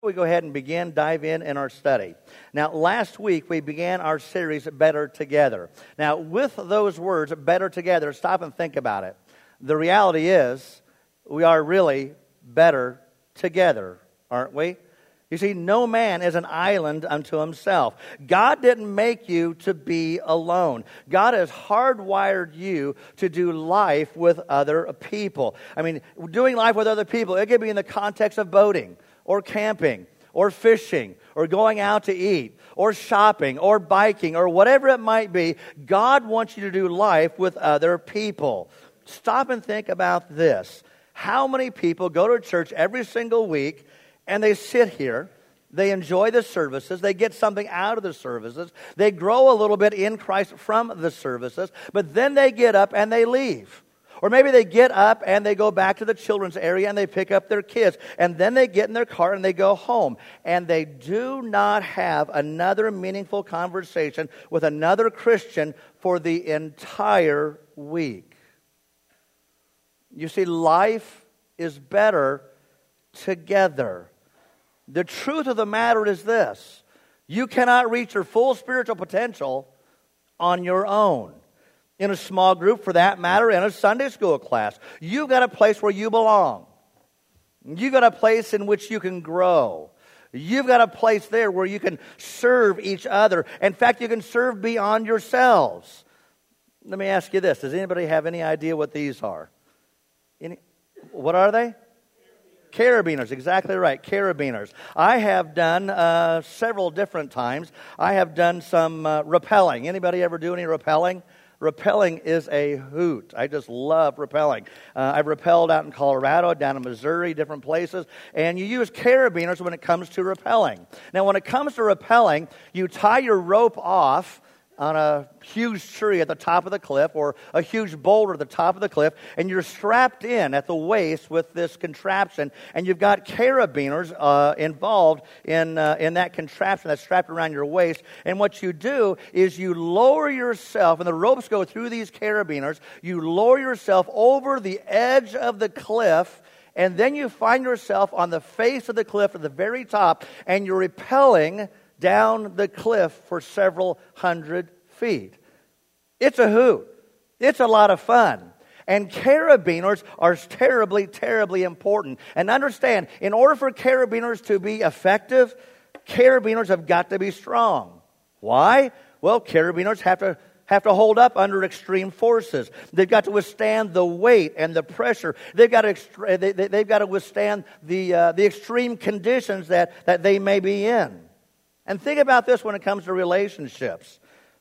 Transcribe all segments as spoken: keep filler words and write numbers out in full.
We go ahead and begin, dive in in our study. Now, last week we began our series, Better Together. Now, with those words, better together, stop and think about it. The reality is, we are really better together, aren't we? You see, no man is an island unto himself. God didn't make you to be alone. God has hardwired you to do life with other people. I mean, doing life with other people, it could be in the context of boating, or camping, or fishing, or going out to eat, or shopping, or biking, or whatever it might be. God wants you to do life with other people. Stop and think about this. How many people go to church every single week, and they sit here, they enjoy the services, they get something out of the services, they grow a little bit in Christ from the services, but then they get up and they leave. Or maybe they get up and they go back to the children's area and they pick up their kids. And then they get in their car and they go home. And they do not have another meaningful conversation with another Christian for the entire week. You see, life is better together. The truth of the matter is this: you cannot reach your full spiritual potential on your own. In a small group, for that matter, in a Sunday school class. You've got a place where you belong. You've got a place in which you can grow. You've got a place there where you can serve each other. In fact, you can serve beyond yourselves. Let me ask you this. Does anybody have any idea what these are? Any, what are they? Carabiners, exactly right, carabiners. I have done uh, several different times. I have done some uh, rappelling. Anybody ever do any rappelling? Rappelling is a hoot. I just love rappelling. Uh, I've rappelled out in Colorado, down in Missouri, different places. And you use carabiners when it comes to rappelling. Now, when it comes to rappelling, you tie your rope off on a huge tree at the top of the cliff or a huge boulder at the top of the cliff, and you're strapped in at the waist with this contraption, and you've got carabiners uh, involved in uh, in that contraption that's strapped around your waist. And what you do is you lower yourself, and the ropes go through these carabiners, you lower yourself over the edge of the cliff, and then you find yourself on the face of the cliff at the very top, and you're rappelling down the cliff for several hundred feet. It's a hoot. It's a lot of fun. And carabiners are terribly, terribly important. And understand, in order for carabiners to be effective, carabiners have got to be strong. Why? Well, carabiners have to have to hold up under extreme forces. They've got to withstand the weight and the pressure. They've got to extra- they, they, they've got to withstand the uh, the extreme conditions that, that they may be in. And think about this when it comes to relationships.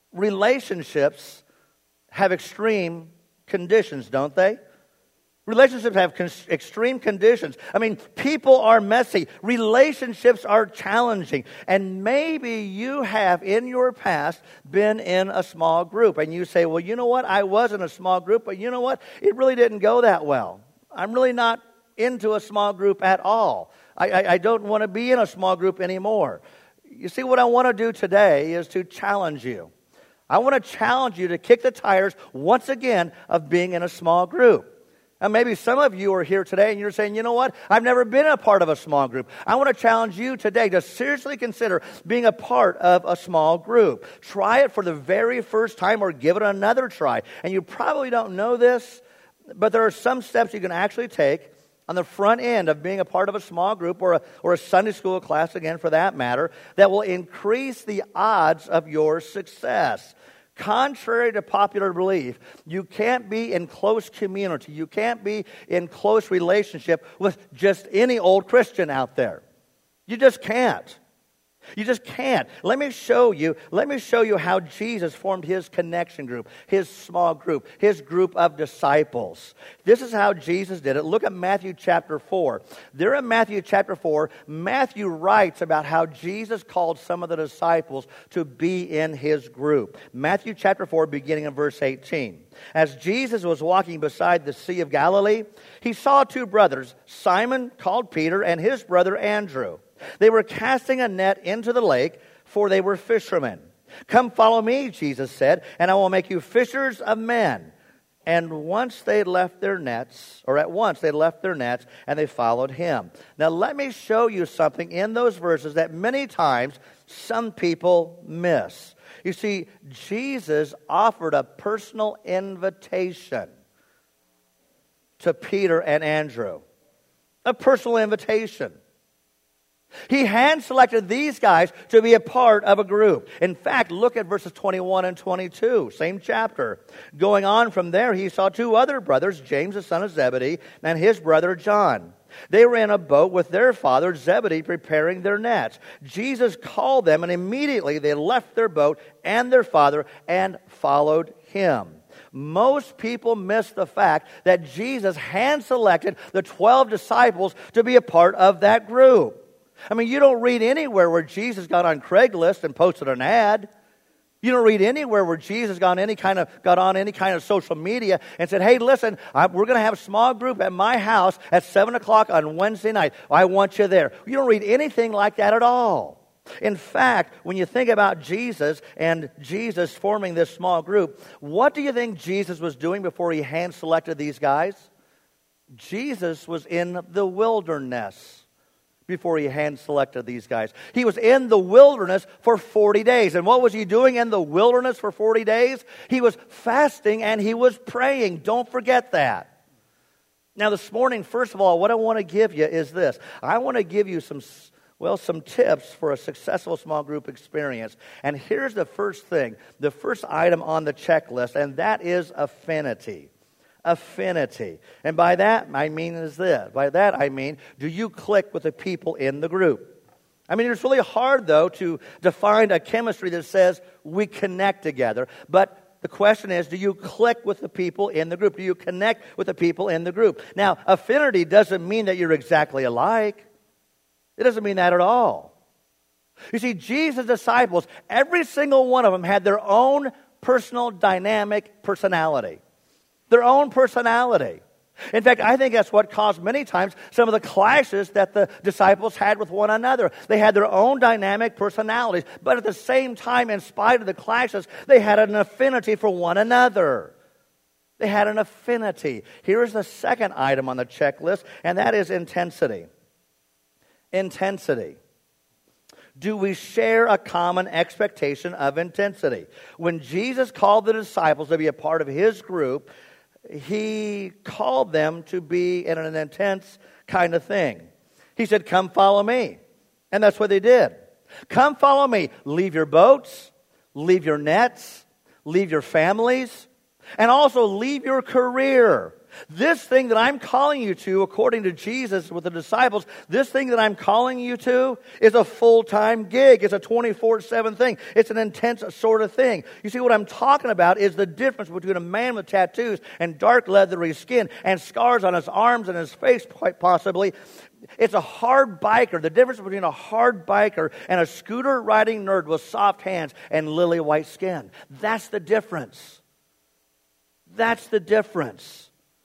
Relationships have extreme conditions, don't they? Relationships have con- extreme conditions. I mean, people are messy. Relationships are challenging. And maybe you have, in your past, been in a small group. And you say, well, you know what? I was in a small group, but you know what? It really didn't go that well. I'm really not into a small group at all. I, I, I don't want to be in a small group anymore. You see, what I want to do today is to challenge you. I want to challenge you to kick the tires once again of being in a small group. And maybe some of you are here today and you're saying, you know what? I've never been a part of a small group. I want to challenge you today to seriously consider being a part of a small group. Try it for the very first time or give it another try. And you probably don't know this, but there are some steps you can actually take on the front end of being a part of a small group or a, or a Sunday school class, again, for that matter, that will increase the odds of your success. Contrary to popular belief, you can't be in close community. You can't be in close relationship with just any old Christian out there. You just can't. You just can't. Let me show you, let me show you how Jesus formed his connection group, his small group, his group of disciples. This is how Jesus did it. Look at Matthew chapter four. There in Matthew chapter four, Matthew writes about how Jesus called some of the disciples to be in his group. Matthew chapter four, beginning in verse eighteen. As Jesus was walking beside the Sea of Galilee, he saw two brothers, Simon called Peter and his brother Andrew. They were casting a net into the lake, for they were fishermen. Come follow me, Jesus said, and I will make you fishers of men. And once they left their nets, or at once they left their nets, and they followed him. Now let me show you something in those verses that many times some people miss. You see, Jesus offered a personal invitation to Peter and Andrew. A personal invitation. He hand-selected these guys to be a part of a group. In fact, look at verses twenty-one and twenty-two, same chapter. Going on from there, he saw two other brothers, James the son of Zebedee, and his brother John. They were in a boat with their father Zebedee preparing their nets. Jesus called them, and immediately they left their boat and their father and followed him. Most people miss the fact that Jesus hand-selected the twelve disciples to be a part of that group. I mean, you don't read anywhere where Jesus got on Craigslist and posted an ad. You don't read anywhere where Jesus got on any kind of got on any kind of social media and said, "Hey, listen, I, we're going to have a small group at my house at seven o'clock on Wednesday night. I want you there." You don't read anything like that at all. In fact, when you think about Jesus and Jesus forming this small group, what do you think Jesus was doing before he hand-selected these guys? Jesus was in the wilderness before he hand-selected these guys. He was in the wilderness for forty days. And what was he doing in the wilderness for forty days? He was fasting and he was praying. Don't forget that. Now this morning, first of all, what I want to give you is this. I want to give you some, well, some tips for a successful small group experience. And here's the first thing, the first item on the checklist, and that is affinity. Affinity. And by that, I mean is this. By that, I mean, do you click with the people in the group? I mean, it's really hard, though, to define a chemistry that says we connect together. But the question is, do you click with the people in the group? Do you connect with the people in the group? Now, affinity doesn't mean that you're exactly alike. It doesn't mean that at all. You see, Jesus' disciples, every single one of them had their own personal, dynamic personality. Their own personality. In fact, I think that's what caused many times some of the clashes that the disciples had with one another. They had their own dynamic personalities, but at the same time, in spite of the clashes, they had an affinity for one another. They had an affinity. Here's the second item on the checklist, and that is intensity. Intensity. Do we share a common expectation of intensity? When Jesus called the disciples to be a part of his group, he called them to be in an intense kind of thing. He said, "Come follow me." And that's what they did. Come follow me. Leave your boats, leave your nets, leave your families, and also leave your career. This thing that I'm calling you to, according to Jesus with the disciples, this thing that I'm calling you to is a full-time gig. It's a twenty-four seven thing. It's an intense sort of thing. You see, what I'm talking about is the difference between a man with tattoos and dark leathery skin and scars on his arms and his face, quite possibly. It's a hard biker. The difference between a hard biker and a scooter-riding nerd with soft hands and lily white skin. That's the difference. That's the difference.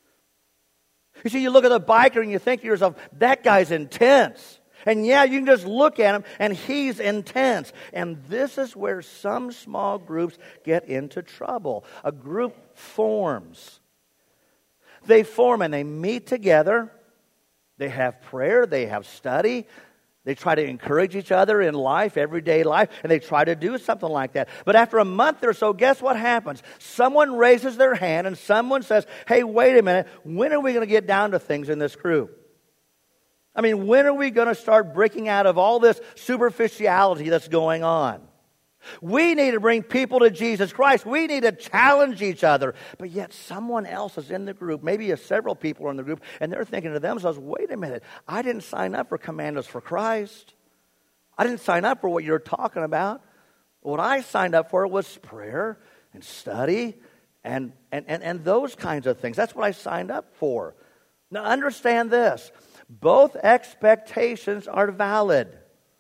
You see, you look at the biker and you think to yourself, that guy's intense. And yeah, you can just look at him and he's intense. And this is where some small groups get into trouble. A group forms. They form and they meet together. They have prayer. They have study. They try to encourage each other in life, everyday life, and they try to do something like that. But after a month or so, guess what happens? Someone raises their hand and someone says, "Hey, wait a minute, when are we going to get down to things in this group? I mean, when are we going to start breaking out of all this superficiality that's going on? We need to bring people to Jesus Christ. We need to challenge each other." But yet someone else is in the group. Maybe several people are in the group. And they're thinking to themselves, wait a minute. I didn't sign up for Commandos for Christ. I didn't sign up for what you're talking about. What I signed up for was prayer and study and, and, and, and those kinds of things. That's what I signed up for. Now understand this. Both expectations are valid.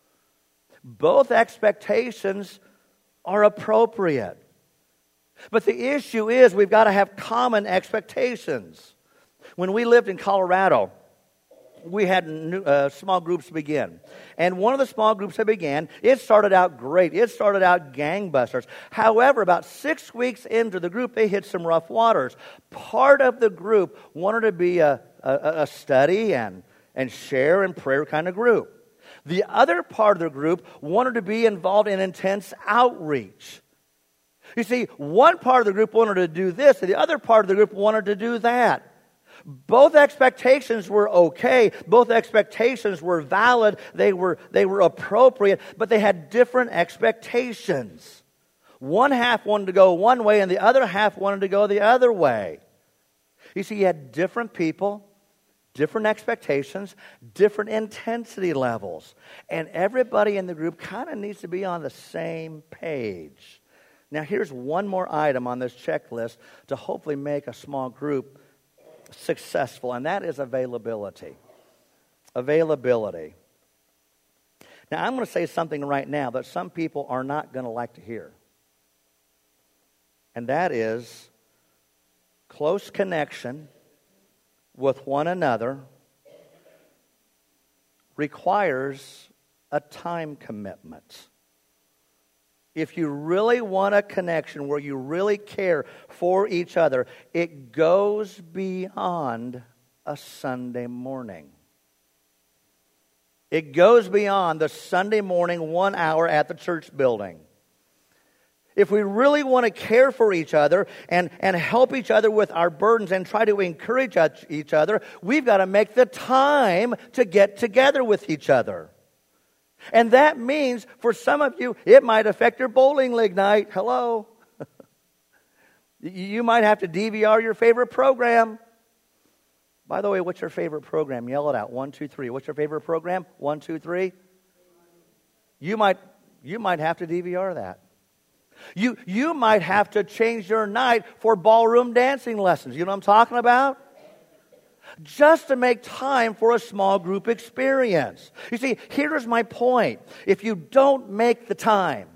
Both expectations are appropriate. But the issue is we've got to have common expectations. When we lived in Colorado, we had new, uh, small groups begin. And one of the small groups that began, it started out great. It started out gangbusters. However, about six weeks into the group, they hit some rough waters. Part of the group wanted to be a, a, a study and, and share and prayer kind of group. The other part of the group wanted to be involved in intense outreach. You see, one part of the group wanted to do this, and the other part of the group wanted to do that. Both expectations were okay. Both expectations were valid. They were, they were appropriate, but they had different expectations. One half wanted to go one way, and the other half wanted to go the other way. You see, you had different people, different expectations, different intensity levels. And everybody in the group kind of needs to be on the same page. Now, here's one more item on this checklist to hopefully make a small group successful, and that is availability. Availability. Now, I'm going to say something right now that some people are not going to like to hear. And that is close connection with one another requires a time commitment. If you really want a connection where you really care for each other, it goes beyond a Sunday morning. It goes beyond the Sunday morning one hour at the church building. If we really want to care for each other and, and help each other with our burdens and try to encourage each other, we've got to make the time to get together with each other. And that means, for some of you, it might affect your bowling league night. Hello. You might have to D V R your favorite program. By the way, what's your favorite program? Yell it out. One, two, three. What's your favorite program? One, two, three. You might, you might have to D V R that. You, you might have to change your night for ballroom dancing lessons. You know what I'm talking about? Just to make time for a small group experience. You see, here's my point. If you don't make the time,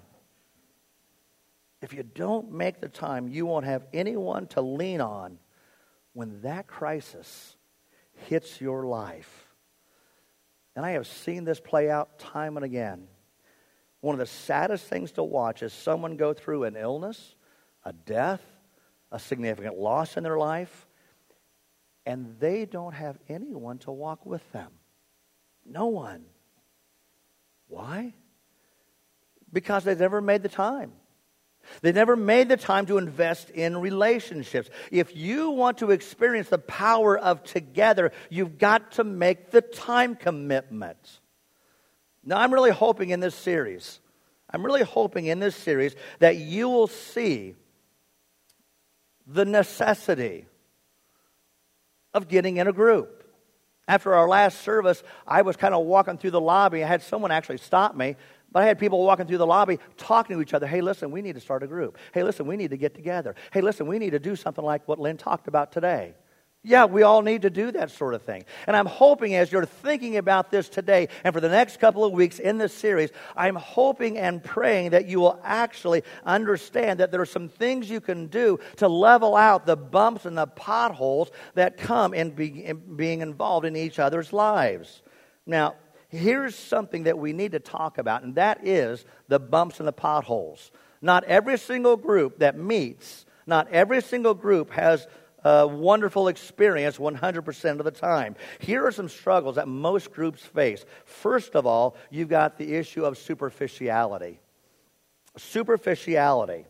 if you don't make the time, you won't have anyone to lean on when that crisis hits your life. And I have seen this play out time and again. One of the saddest things to watch is someone go through an illness, a death, a significant loss in their life, and they don't have anyone to walk with them. No one. Why? Because they've never made the time. They never made the time to invest in relationships. If you want to experience the power of together, you've got to make the time commitment. Now, I'm really hoping in this series, I'm really hoping in this series that you will see the necessity of getting in a group. After our last service, I was kind of walking through the lobby. I had someone actually stop me, but I had people walking through the lobby talking to each other. Hey, listen, we need to start a group. Hey, listen, we need to get together. Hey, listen, we need to do something like what Lynn talked about today. Yeah, we all need to do that sort of thing. And I'm hoping as you're thinking about this today and for the next couple of weeks in this series, I'm hoping and praying that you will actually understand that there are some things you can do to level out the bumps and the potholes that come in, be, in being involved in each other's lives. Now, here's something that we need to talk about, and that is the bumps and the potholes. Not every single group that meets, not every single group has a wonderful experience one hundred percent of the time. Here are some struggles that most groups face. First of all, you've got the issue of superficiality. Superficiality.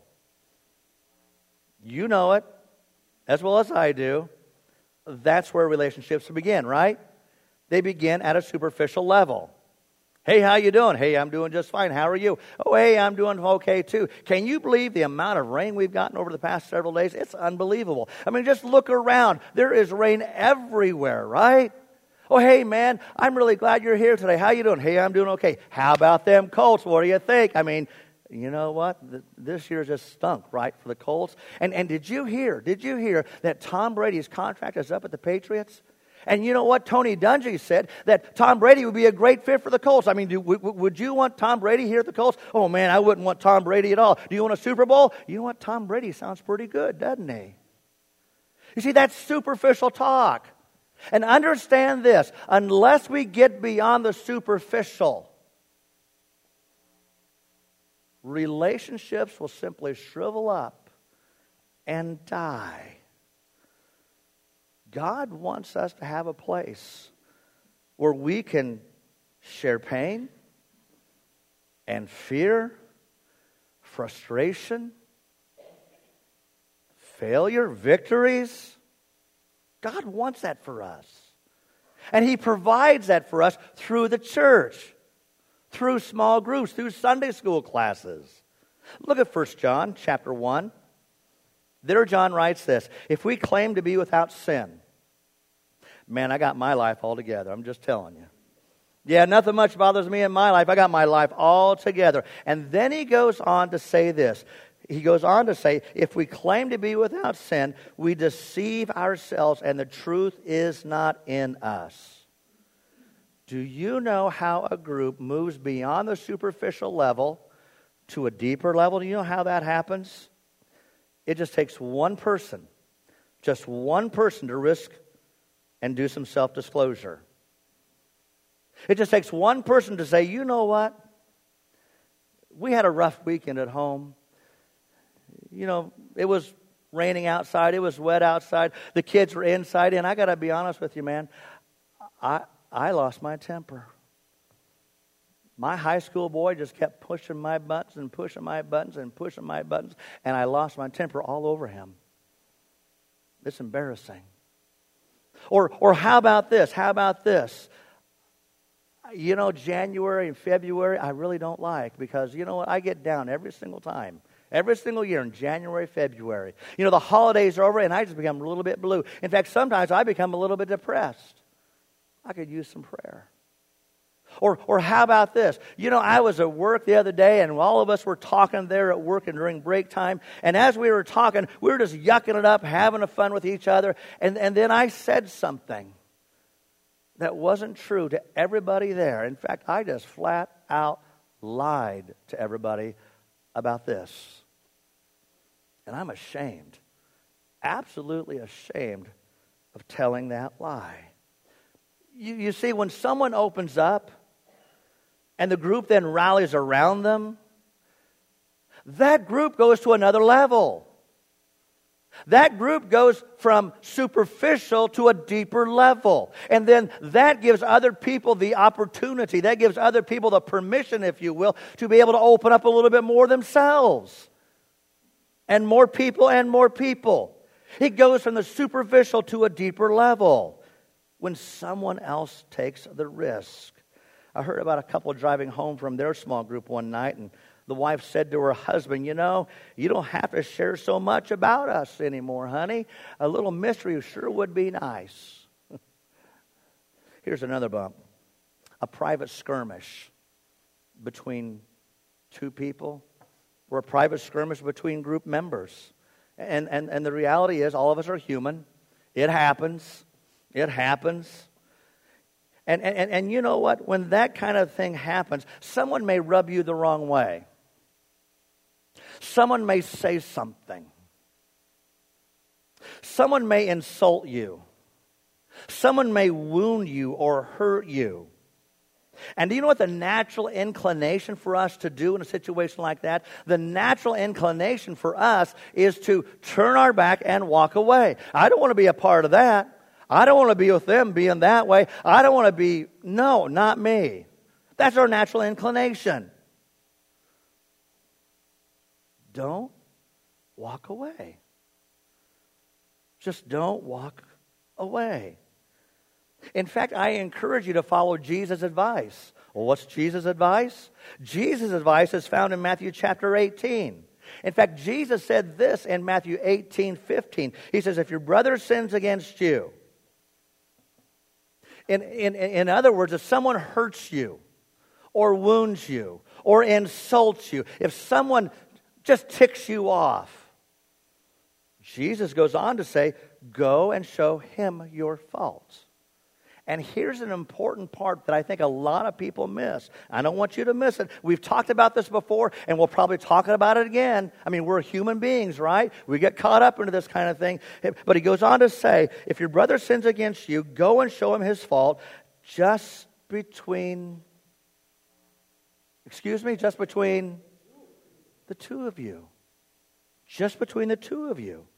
You know it as well as I do. That's where relationships begin, right? They begin at a superficial level. Hey, how you doing? Hey, I'm doing just fine. How are you? Oh, hey, I'm doing okay too. Can you believe the amount of rain we've gotten over the past several days? It's unbelievable. I mean, just look around. There is rain everywhere, right? Oh, hey, man, I'm really glad you're here today. How you doing? Hey, I'm doing okay. How about them Colts? What do you think? I mean, you know what? This year just stunk, right, for the Colts. And and did you hear, did you hear that Tom Brady's contract is up at the Patriots? And you know what? Tony Dungy said that Tom Brady would be a great fit for the Colts. I mean, do, w- would you want Tom Brady here at the Colts? Oh, man, I wouldn't want Tom Brady at all. Do you want a Super Bowl? You know what? Tom Brady sounds pretty good, doesn't he? You see, that's superficial talk. And understand this, unless we get beyond the superficial, relationships will simply shrivel up and die. God wants us to have a place where we can share pain and fear, frustration, failure, victories. God wants that for us. And He provides that for us through the church, through small groups, through Sunday school classes. Look at First John chapter one. There John writes this, if we claim to be without sin, man, I got my life all together. I'm just telling you. Yeah, nothing much bothers me in my life. I got my life all together. And then he goes on to say this. He goes on to say, if we claim to be without sin, we deceive ourselves and the truth is not in us. Do you know how a group moves beyond the superficial level to a deeper level? Do you know how that happens? It just takes one person, just one person to risk and do some self-disclosure. It just takes one person to say, you know what? We had a rough weekend at home. You know, it was raining outside. It was wet outside. The kids were inside. And I got to be honest with you, man. I I lost my temper. My high school boy just kept pushing my buttons and pushing my buttons and pushing my buttons. And I lost my temper all over him. It's embarrassing. Or, or how about this? How about this? You know, January and February, I really don't like because, you know what, I get down every single time. Every single year in January, February. You know, the holidays are over and I just become a little bit blue. In fact, sometimes I become a little bit depressed. I could use some prayer. Or, or how about this? You know, I was at work the other day and all of us were talking there at work and during break time. And as we were talking, we were just yucking it up, having a fun with each other. And, and then I said something that wasn't true to everybody there. In fact, I just flat out lied to everybody about this. And I'm ashamed, absolutely ashamed of telling that lie. You, you see, when someone opens up and the group then rallies around them, that group goes to another level. That group goes from superficial to a deeper level. And then that gives other people the opportunity, that gives other people the permission, if you will, to be able to open up a little bit more themselves. And more people and more people. It goes from the superficial to a deeper level when someone else takes the risk. I heard about a couple driving home from their small group one night, and the wife said to her husband, you know, you don't have to share so much about us anymore, honey. A little mystery sure would be nice. Here's another bump. A private skirmish between two people, or a private skirmish between group members. And, and, and the reality is all of us are human. It happens. It happens. And, and, and you know what? When that kind of thing happens, someone may rub you the wrong way. Someone may say something. Someone may insult you. Someone may wound you or hurt you. And do you know what the natural inclination for us to do in a situation like that? The natural inclination for us is to turn our back and walk away. I don't want to be a part of that. I don't want to be with them being that way. I don't want to be, no, not me. That's our natural inclination. Don't walk away. Just don't walk away. In fact, I encourage you to follow Jesus' advice. Well, what's Jesus' advice? Jesus' advice is found in Matthew chapter eighteen. In fact, Jesus said this in Matthew eighteen fifteen. He says, if your brother sins against you, in, in, in other words, if someone hurts you or wounds you or insults you, if someone just ticks you off, Jesus goes on to say, go and show him your fault. And here's an important part that I think a lot of people miss. I don't want you to miss it. We've talked about this before, and we'll probably talk about it again. I mean, we're human beings, right? We get caught up into this kind of thing. But he goes on to say, if your brother sins against you, go and show him his fault just between, excuse me, just between the two of you. Just between the two of you.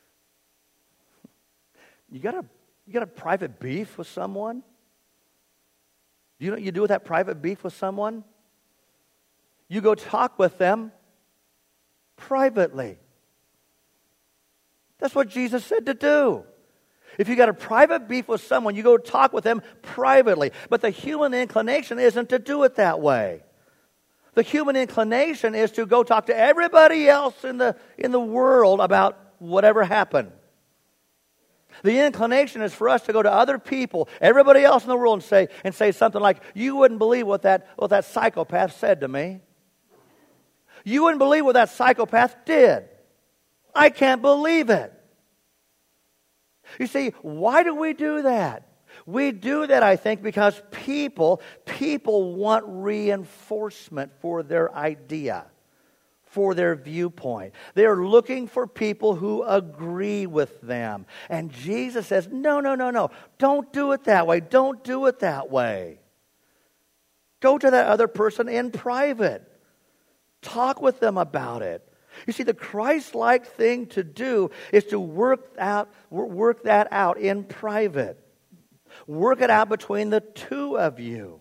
You got a you got a private beef with someone? You know what you do with that private beef with someone? You go talk with them privately. That's what Jesus said to do. If you got a private beef with someone, you go talk with them privately. But the human inclination isn't to do it that way. The human inclination is to go talk to everybody else in the in the world about whatever happened. The inclination is for us to go to other people, everybody else in the world, and say and say something like, "You wouldn't believe what that what that psychopath said to me. You wouldn't believe what that psychopath did. I can't believe it." You see, why do we do that? We do that, I think, because people, people want reinforcement for their idea, for their viewpoint. They're looking for people who agree with them. And Jesus says, no, no, no, no. Don't do it that way. Don't do it that way. Go to that other person in private. Talk with them about it. You see, the Christ-like thing to do is to work out, work that out in private. Work it out between the two of you.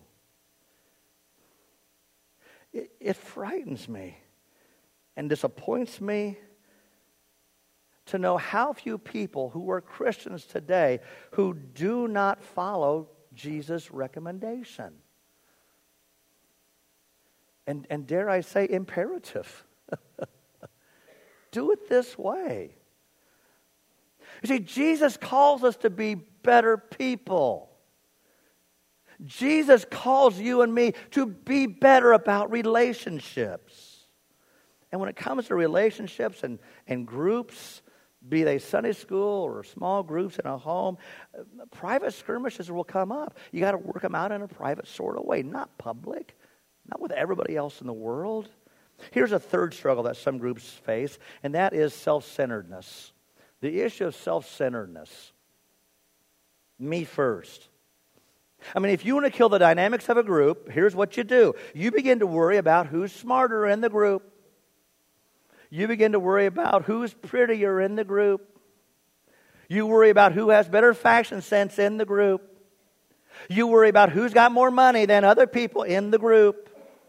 It, it frightens me and disappoints me to know how few people who are Christians today who do not follow Jesus' recommendation. And, and dare I say, imperative. Do it this way. You see, Jesus calls us to be better people. Jesus calls you and me to be better about relationships. And when it comes to relationships and, and groups, be they Sunday school or small groups in a home, private skirmishes will come up. You got to work them out in a private sort of way, not public, not with everybody else in the world. Here's a third struggle that some groups face, and that is self-centeredness. The issue of self-centeredness. Me first. I mean, if you want to kill the dynamics of a group, here's what you do. You begin to worry about who's smarter in the group. You begin to worry about who's prettier in the group. You worry about who has better fashion sense in the group. You worry about who's got more money than other people in the group.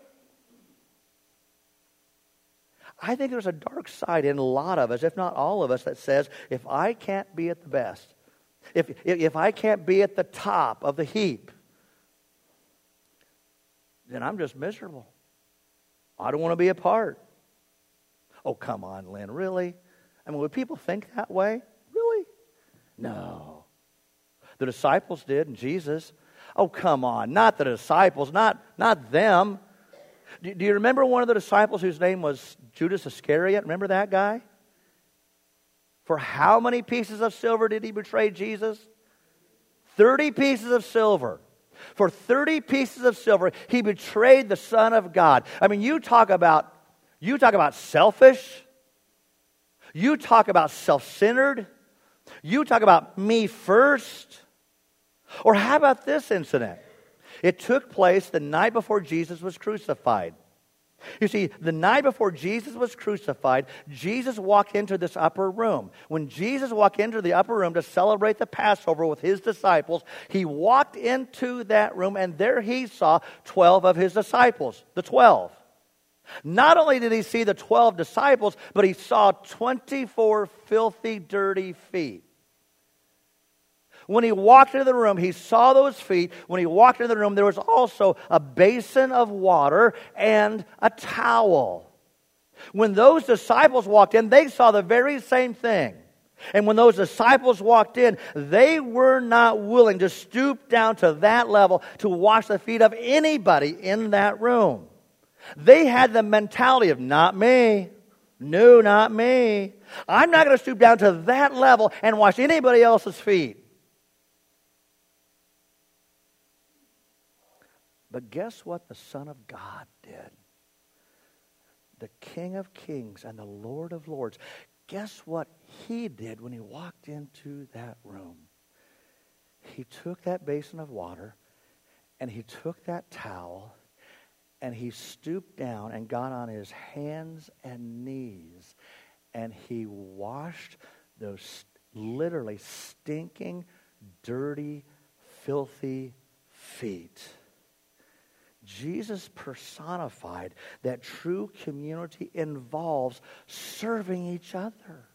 I think there's a dark side in a lot of us, if not all of us, that says, if I can't be at the best, if, if, if I can't be at the top of the heap, then I'm just miserable. I don't want to be a part. Oh, come on, Lynn, really? I mean, would people think that way? Really? No. The disciples did, and Jesus. Oh, come on, not the disciples, not, not them. Do, do you remember one of the disciples whose name was Judas Iscariot? Remember that guy? For how many pieces of silver did he betray Jesus? thirty pieces of silver. For thirty pieces of silver, he betrayed the Son of God. I mean, you talk about, you talk about selfish. You talk about self-centered. You talk about me first. Or how about this incident? It took place the night before Jesus was crucified. You see, the night before Jesus was crucified, Jesus walked into this upper room. When Jesus walked into the upper room to celebrate the Passover with his disciples, he walked into that room, and there he saw twelve of his disciples, the twelve. Not only did he see the twelve disciples, but he saw twenty-four filthy, dirty feet. When he walked into the room, he saw those feet. When he walked into the room, there was also a basin of water and a towel. When those disciples walked in, they saw the very same thing. And when those disciples walked in, they were not willing to stoop down to that level to wash the feet of anybody in that room. They had the mentality of, not me. No, not me. I'm not going to stoop down to that level and wash anybody else's feet. But guess what the Son of God did? The King of Kings and the Lord of Lords. Guess what he did when he walked into that room? He took that basin of water and he took that towel and he stooped down and got on his hands and knees and he washed those literally stinking, dirty, filthy feet. Jesus personified that true community involves serving each other.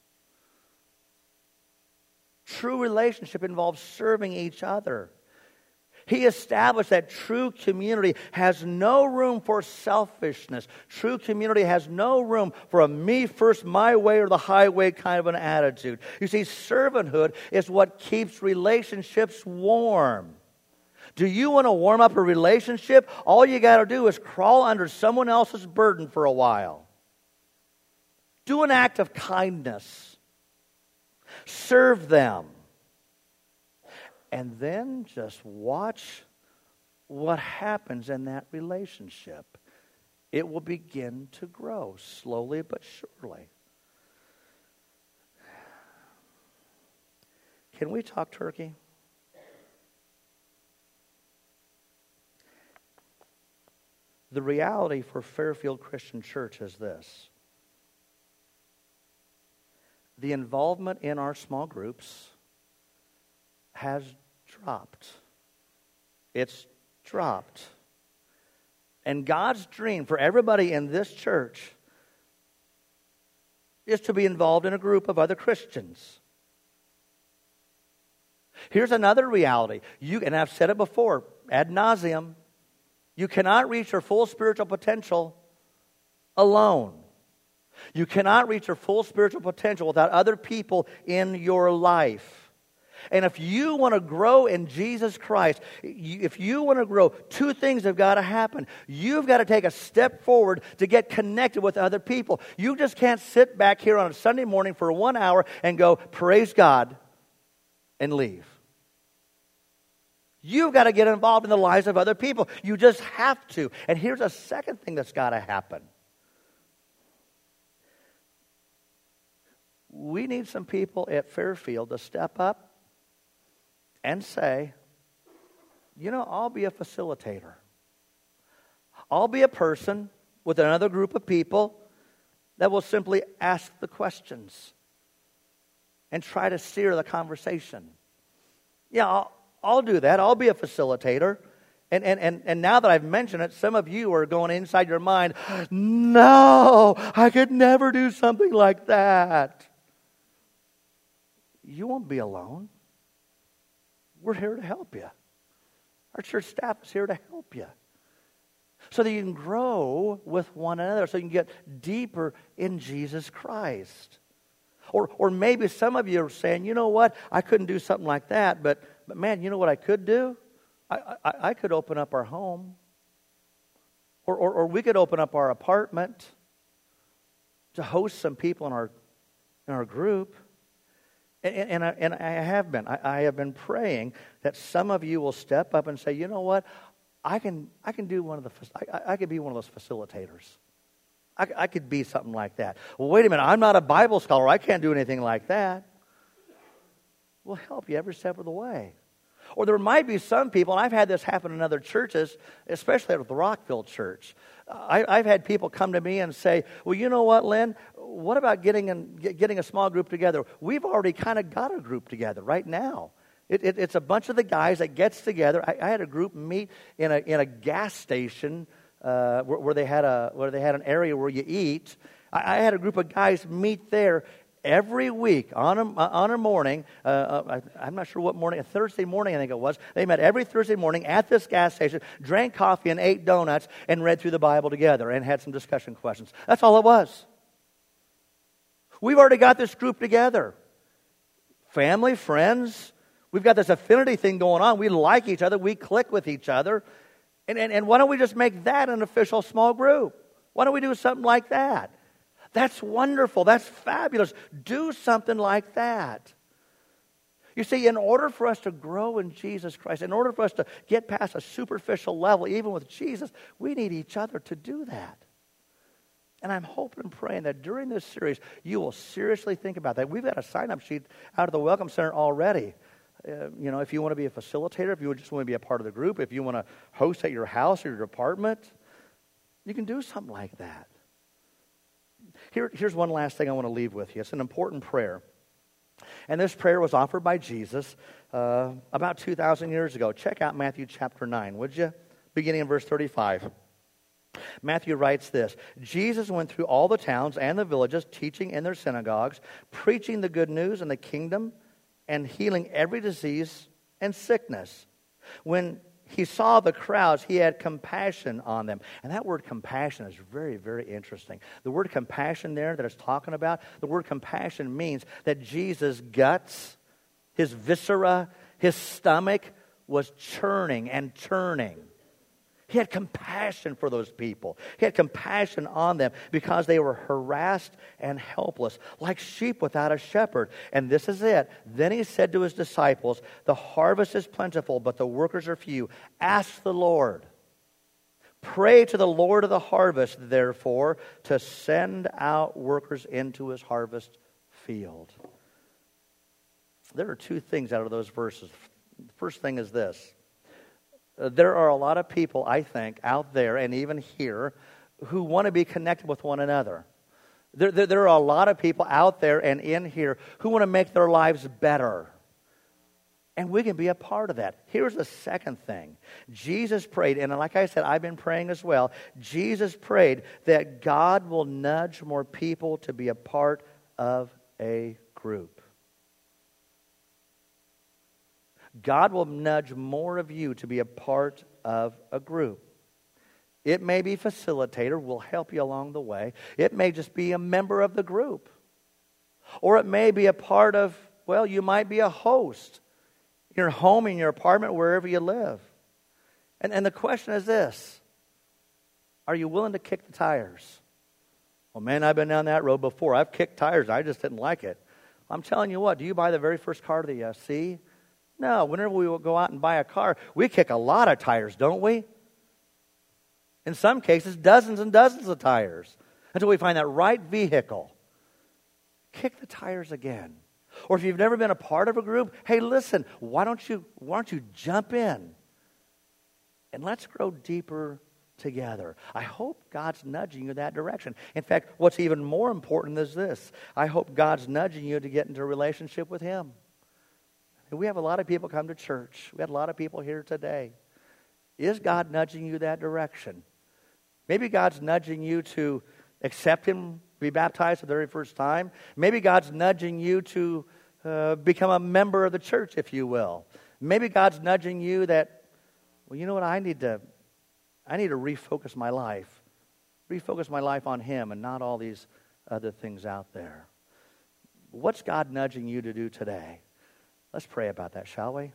True relationship involves serving each other. He established that true community has no room for selfishness. True community has no room for a me first, my way, or the highway kind of an attitude. You see, servanthood is what keeps relationships warm. Do you want to warm up a relationship? All you got to do is crawl under someone else's burden for a while. Do an act of kindness. Serve them. And then just watch what happens in that relationship. It will begin to grow slowly but surely. Can we talk turkey? The reality for Fairfield Christian Church is this. The involvement in our small groups has dropped. It's dropped. And God's dream for everybody in this church is to be involved in a group of other Christians. Here's another reality. You, and I've said it before, ad nauseum. You cannot reach your full spiritual potential alone. You cannot reach your full spiritual potential without other people in your life. And if you want to grow in Jesus Christ, if you want to grow, two things have got to happen. You've got to take a step forward to get connected with other people. You just can't sit back here on a Sunday morning for one hour and go, praise God, and leave. You've got to get involved in the lives of other people. You just have to. And here's a second thing that's got to happen. We need some people at Fairfield to step up and say, you know, I'll be a facilitator. I'll be a person with another group of people that will simply ask the questions and try to steer the conversation. Yeah, I'll, I'll do that. I'll be a facilitator. And, and, and, and now that I've mentioned it, some of you are going inside your mind, no, I could never do something like that. You won't be alone. We're here to help you. Our church staff is here to help you. So that you can grow with one another, so you can get deeper in Jesus Christ. Or, or maybe some of you are saying, you know what, I couldn't do something like that, but, but man, you know what I could do? I, I, I could open up our home. Or, or, or we could open up our apartment to host some people in our, in our group. And, and, I, and I have been. I, I have been praying that some of you will step up and say, you know what, I can I can do one of the, I, I could be one of those facilitators. I, I could be something like that. Well, wait a minute, I'm not a Bible scholar. I can't do anything like that. We'll help you every step of the way. Or there might be some people, and I've had this happen in other churches, especially at the Rockville Church. I, I've had people come to me and say, well, you know what, Lynn, what about getting, an, getting a small group together? We've already kind of got a group together right now. It, it, it's a bunch of the guys that gets together. I, I had a group meet in a, in a gas station uh, where, where, they had a, where they had an area where you eat. I, I had a group of guys meet there every week on a, on a morning, uh, I, I'm not sure what morning, a Thursday morning I think it was. They met every Thursday morning at this gas station, drank coffee and ate donuts, and read through the Bible together and had some discussion questions. That's all it was. We've already got this group together. Family, friends, we've got this affinity thing going on. We like each other. We click with each other. And, and, and why don't we just make that an official small group? Why don't we do something like that? That's wonderful. That's fabulous. Do something like that. You see, in order for us to grow in Jesus Christ, in order for us to get past a superficial level, even with Jesus, we need each other to do that. And I'm hoping and praying that during this series, you will seriously think about that. We've got a sign-up sheet out of the Welcome Center already. Uh, you know, if you want to be a facilitator, if you just want to be a part of the group, if you want to host at your house or your apartment, you can do something like that. Here, here's one last thing I want to leave with you. It's an important prayer. And this prayer was offered by Jesus uh, about two thousand years ago. Check out Matthew chapter nine, would you? Beginning in verse thirty-five. Matthew writes this: Jesus went through all the towns and the villages, teaching in their synagogues, preaching the good news in the kingdom, and healing every disease and sickness. When he saw the crowds, he had compassion on them. And that word compassion is very, very interesting. The word compassion there that it's talking about, the word compassion means that Jesus' guts, his viscera, his stomach was churning and turning. He had compassion for those people. He had compassion on them because they were harassed and helpless, like sheep without a shepherd. And this is it. Then he said to his disciples, "The harvest is plentiful, but the workers are few. Ask the Lord. Pray to the Lord of the harvest, therefore, to send out workers into his harvest field." There are two things out of those verses. The first thing is this. There are a lot of people, I think, out there and even here who want to be connected with one another. There, there, there are a lot of people out there and in here who want to make their lives better. And we can be a part of that. Here's the second thing. Jesus prayed, and like I said, I've been praying as well. Jesus prayed that God will nudge more people to be a part of a group. God will nudge more of you to be a part of a group. It may be facilitator, will help you along the way. It may just be a member of the group. Or it may be a part of, well, you might be a host. Your home, in your apartment, wherever you live. And, and the question is this: are you willing to kick the tires? Well, man, I've been down that road before. I've kicked tires. I just didn't like it. I'm telling you what, do you buy the very first car that you see? No, whenever we will go out and buy a car, we kick a lot of tires, don't we? In some cases, dozens and dozens of tires until we find that right vehicle. Kick the tires again. Or if you've never been a part of a group, hey, listen, why don't you, why don't you jump in? And let's grow deeper together. I hope God's nudging you in that direction. In fact, what's even more important is this. I hope God's nudging you to get into a relationship with Him. We have a lot of people come to church. We had a lot of people here today. Is God nudging you that direction? Maybe God's nudging you to accept Him, be baptized for the very first time. Maybe God's nudging you to uh, become a member of the church, if you will. Maybe God's nudging you that, well, you know what, I need to, I need to refocus my life. Refocus my life on Him and not all these other things out there. What's God nudging you to do today? Let's pray about that, shall we?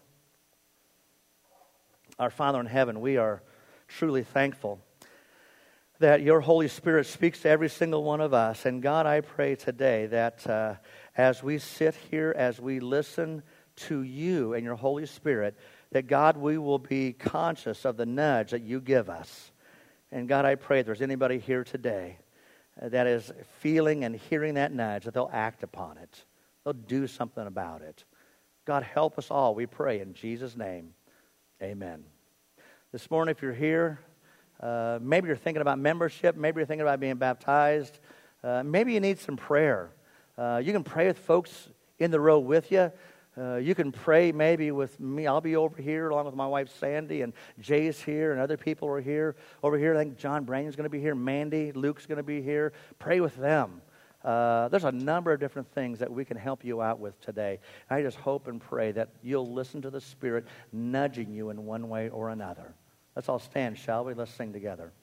Our Father in heaven, we are truly thankful that your Holy Spirit speaks to every single one of us. And God, I pray today that uh, as we sit here, as we listen to you and your Holy Spirit, that God, we will be conscious of the nudge that you give us. And God, I pray if there's anybody here today uh, that is feeling and hearing that nudge, that they'll act upon it. They'll do something about it. God, help us all, we pray in Jesus' name. Amen. This morning, if you're here, uh, maybe you're thinking about membership, maybe you're thinking about being baptized, uh, maybe you need some prayer. Uh, you can pray with folks in the row with you. Uh, you can pray maybe with me. I'll be over here along with my wife Sandy, and Jay's here, and other people are here. Over here, I think John Brandon's going to be here. Mandy, Luke's going to be here. Pray with them. Uh, there's a number of different things that we can help you out with today. I just hope and pray that you'll listen to the Spirit nudging you in one way or another. Let's all stand, shall we? Let's sing together.